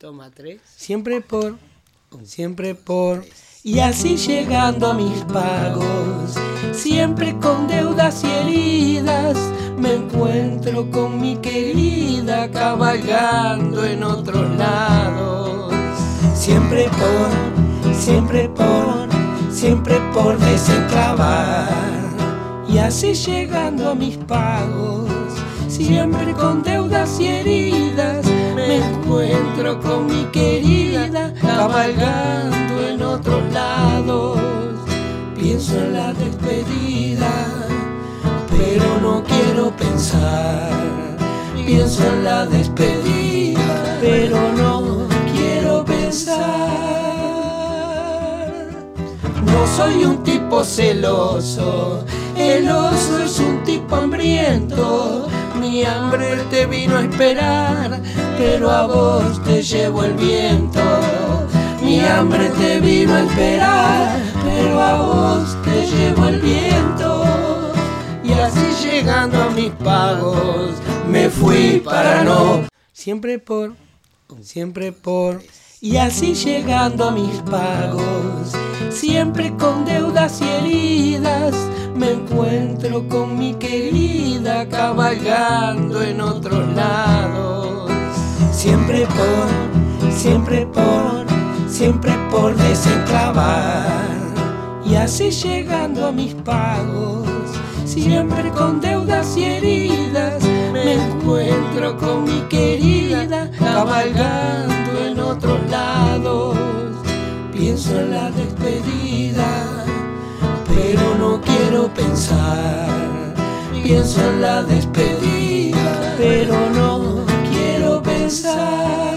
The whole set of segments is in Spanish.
Toma 3. Siempre por, y así llegando a mis pagos, siempre con deudas y heridas, me encuentro con mi querida cabalgando en otros lados. Siempre por desenclavar, y así llegando a mis pagos, siempre con deudas y heridas, me encuentro con mi querida cabalgando en otros lados. Pienso en la despedida, pero no quiero pensar. Pienso en la despedida, pero no quiero pensar. No soy un tipo celoso, el oso es un tipo hambriento. Mi hambre te vino a esperar, pero a vos te llevó el viento. Mi hambre te vino a esperar, pero a vos te llevó el viento. Y así llegando a mis pagos, me fui para no. Siempre por, y así llegando a mis pagos, siempre con deudas y heridas, me encuentro con mi querida cabalgando en otros lados. Siempre por desenclavar, y así llegando a mis pagos, siempre con deudas y heridas, me encuentro con mi querida cabalgando en otros lados. Pienso en la despedida, pero no quiero pensar. Pienso en la despedida, pero no quiero pensar.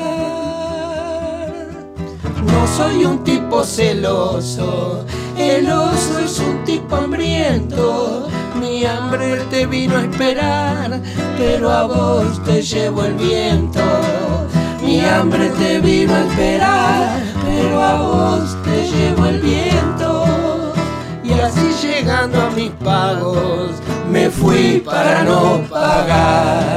No soy un tipo celoso, el oso es un tipo hambriento. Mi hambre te vino a esperar, pero a vos te llevó el viento. Mi hambre te vino a esperar, pero a vos te llevó el viento. Y así llegando a mis pagos, me fui para no pagar.